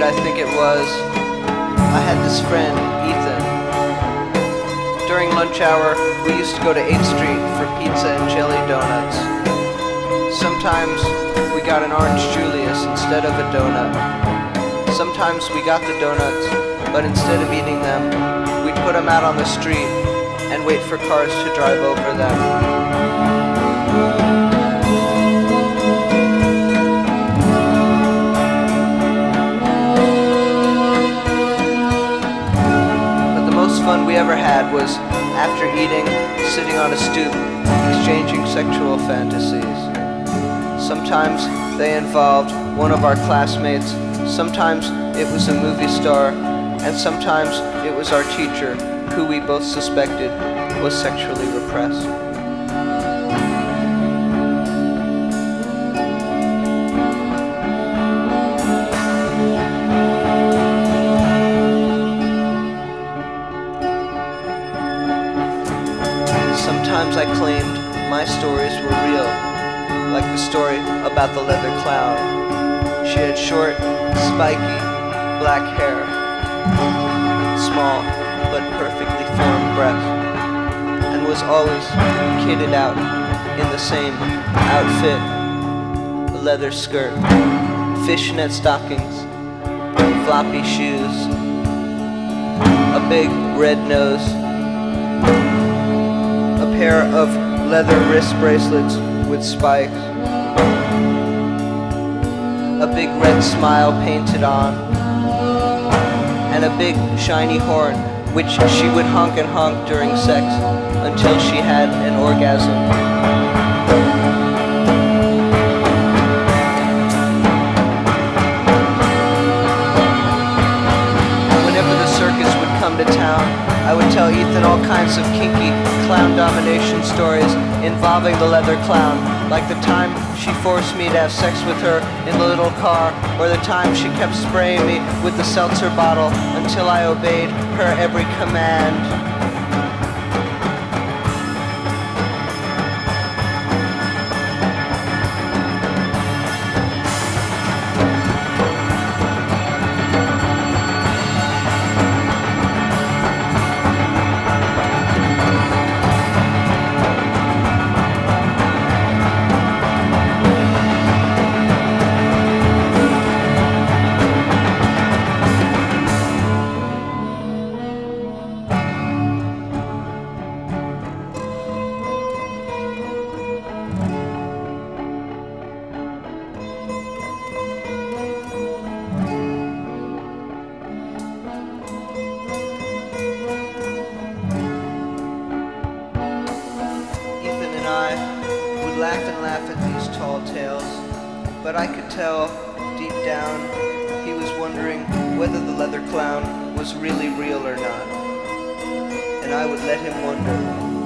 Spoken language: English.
I think it was, I had this friend, Ethan. During lunch hour, we used to go to 8th Street for pizza and jelly donuts. Sometimes we got an orange Julius instead of a donut. Sometimes we got the donuts, but instead of eating them, we'd put them out on the street and wait for cars to drive over them. Fun we ever had was, after eating, sitting on a stoop, exchanging sexual fantasies. Sometimes they involved one of our classmates, sometimes it was a movie star, and sometimes it was our teacher, who we both suspected was sexually repressed. Sometimes I claimed my stories were real, like the story about the leather clown. She had short, spiky, black hair, small but perfectly formed breasts, and was always kitted out in the same outfit: a leather skirt, fishnet stockings, floppy shoes, a big red nose, a pair of leather wrist bracelets with spikes, a big red smile painted on, and a big shiny horn which she would honk and honk during sex until she had an orgasm. Whenever the circus would come to town, I would tell Ethan all kinds of kinky clown domination stories involving the leather clown, like the time she forced me to have sex with her in the little car, or the time she kept spraying me with the seltzer bottle until I obeyed her every command. Laugh and laugh at these tall tales, but I could tell deep down he was wondering whether the leather clown was really real or not, and I would let him wonder.